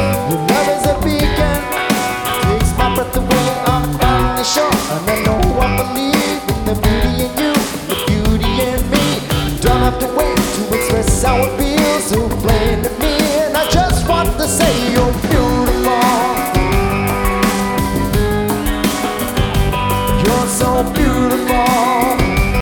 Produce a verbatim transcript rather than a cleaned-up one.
Your love is a beacon, takes my breath away up on the shore.